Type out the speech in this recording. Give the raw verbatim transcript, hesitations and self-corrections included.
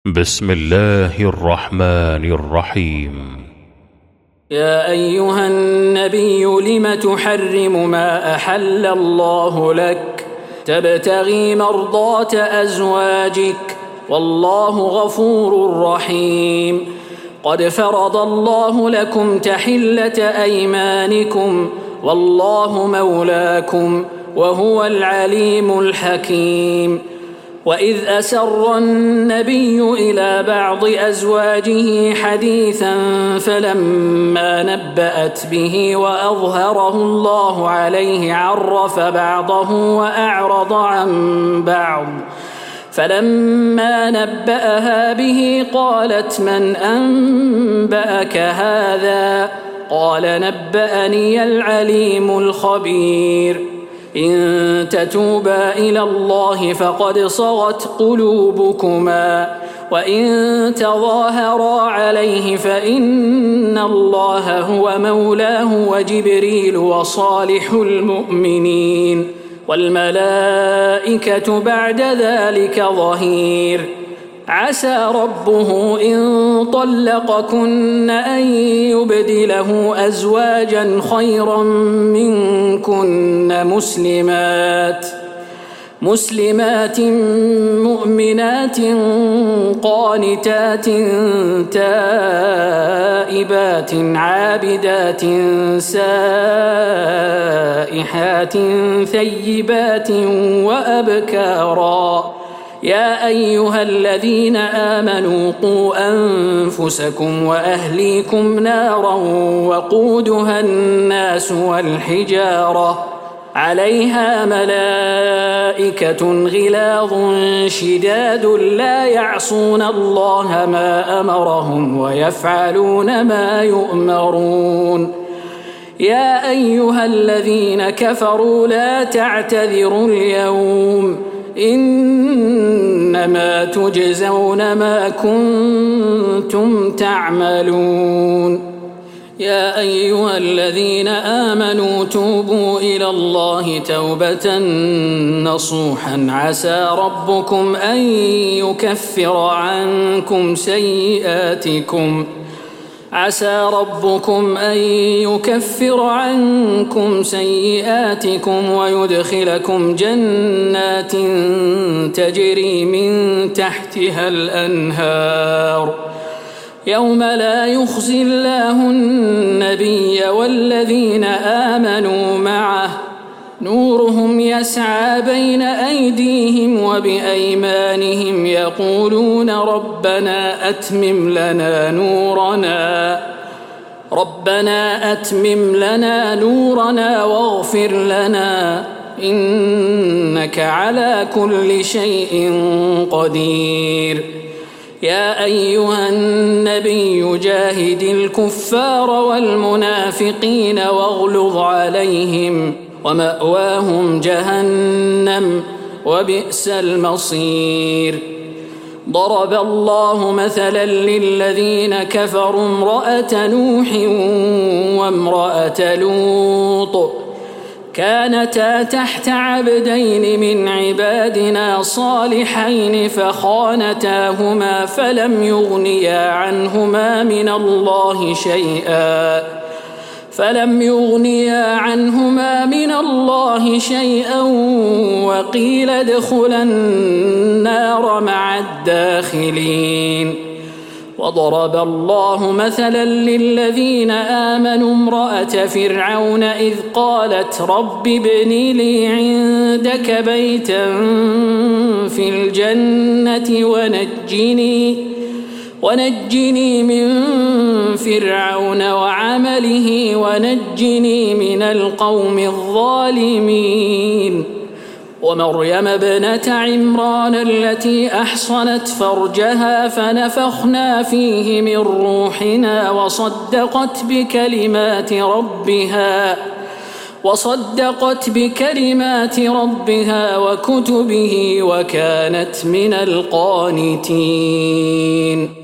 بسم الله الرحمن الرحيم. يا أيها النبي لم تحرم ما أحل الله لك تبتغي مرضات أزواجك والله غفور رحيم. قد فرض الله لكم تحلة أيمانكم والله مولاكم وهو العليم الحكيم. وإذ أسر النبي إلى بعض أزواجه حديثا فلما نبأت به وأظهره الله عليه عرف بعضه وأعرض عن بعض. فلما نبأها به قالت من أنبأك هذا؟ قال نبأني العليم الخبير. إن تتوبا إلى الله فقد صغت قلوبكما وإن تظاهرا عليه فإن الله هو مولاه وجبريل وصالح المؤمنين والملائكة بعد ذلك ظهير. عسى ربه إن طلقكن أن يبدله أزواجا خيرا منكن مسلمات مسلمات مؤمنات قانتات تائبات عابدات سائحات ثيبات وأبكارا. يا أيها الذين آمنوا قوا أنفسكم وأهليكم نارا وقودها الناس والحجارة عليها ملائكة غلاظ شداد لا يعصون الله ما أمرهم ويفعلون ما يؤمرون. يا أيها الذين كفروا لا تعتذروا اليوم إنما تجزون ما كنتم تعملون. يا أيها الذين آمنوا توبوا إلى الله توبة نصوحا عسى ربكم أن يكفر عنكم سيئاتكم عسى ربكم أن يكفر عنكم سيئاتكم ويدخلكم جنات تجري من تحتها الأنهار يوم لا يخزي الله النبي والذين آمنوا معه نورهم يسعى بين أيديهم وبأيمانهم يقولون ربنا أتمم لنا نورنا ربنا أتمم لنا نورنا واغفر لنا إنك على كل شيء قدير. يا أيها النبي جاهد الكفار والمنافقين واغلظ عليهم ومأواهم جهنم وبئس المصير. ضرب الله مثلا للذين كفروا امرأة نوح وامرأة لوط كانتا تحت عبدين من عبادنا صالحين فخانتاهما فلم يغنيا عنهما من الله شيئا فلم يغنيا عنهما من الله شيئا وقيل ادخلا النار مع الداخلين. وضرب الله مثلا للذين آمنوا امرأة فرعون إذ قالت رب ابن لي عندك بيتا في الجنة ونجني ونجني من فرعون وعمله ونجني من القوم الظالمين. ومريم ابنة عمران التي أحصنت فرجها فنفخنا فيه من روحنا وصدقت بكلمات ربها وصدقت بكلمات ربها وكتبه وكانت من القانتين.